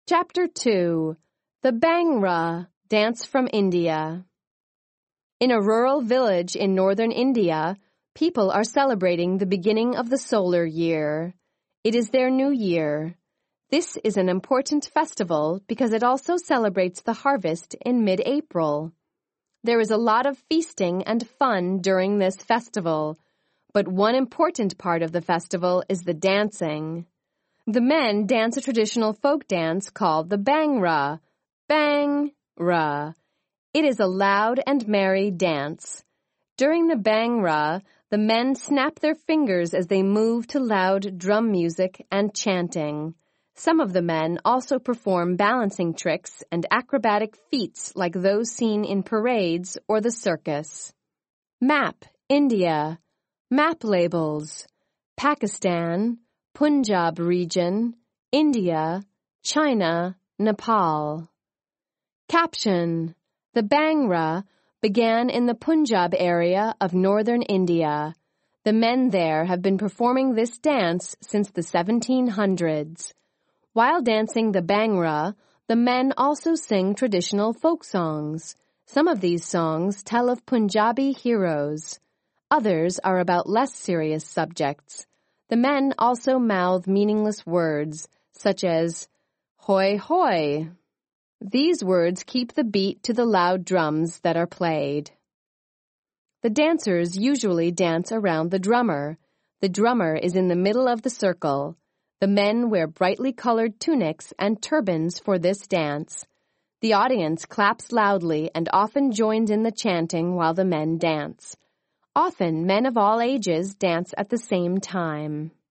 Chapter 2. The Bhangra, Dance from India. In a rural village in northern India, people are celebrating the beginning of the solar year. It is their new year. This is an important festival because it also celebrates the harvest in mid-April. There is a lot of feasting and fun during this festival, but one important part of the festival is the dancing. The men dance a traditional folk dance called the Bhangra. Bhangra. It is a loud and merry dance. During the Bhangra, the men snap their fingers as they move to loud drum music and chanting. Some of the men also perform balancing tricks and acrobatic feats like those seen in parades or the circus. Map, India. Map labels. Pakistan, Punjab region, India, China, Nepal. Caption: The Bhangra began in the Punjab area of northern India. The men there have been performing this dance since the 1700s. While dancing the Bhangra, the men also sing traditional folk songs. Some of these songs tell of Punjabi heroes. Others are about less serious subjects. The men also mouth meaningless words, such as "Hoi hoi." These words keep the beat to the loud drums that are played. The dancers usually dance around the drummer. The drummer is in the middle of the circle. The men wear brightly colored tunics and turbans for this dance. The audience claps loudly and often joins in the chanting while the men dance. Often, men of all ages dance at the same time.